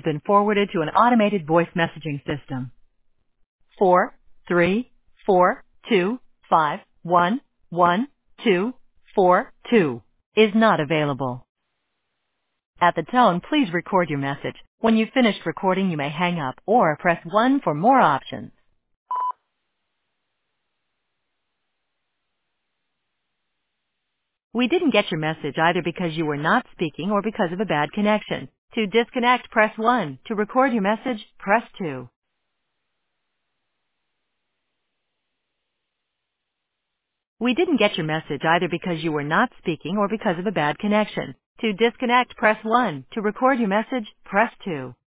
been forwarded to an automated voice messaging system. 43425111242 is not available. At the tone, please record your message. When you've finished recording, you may hang up or press 1 for more options. We didn't get your message either because you were not speaking or because of a bad connection. To disconnect, press 1. To record your message, press 2. We didn't get your message either because you were not speaking or because of a bad connection. To disconnect, press 1. To record your message, press 2.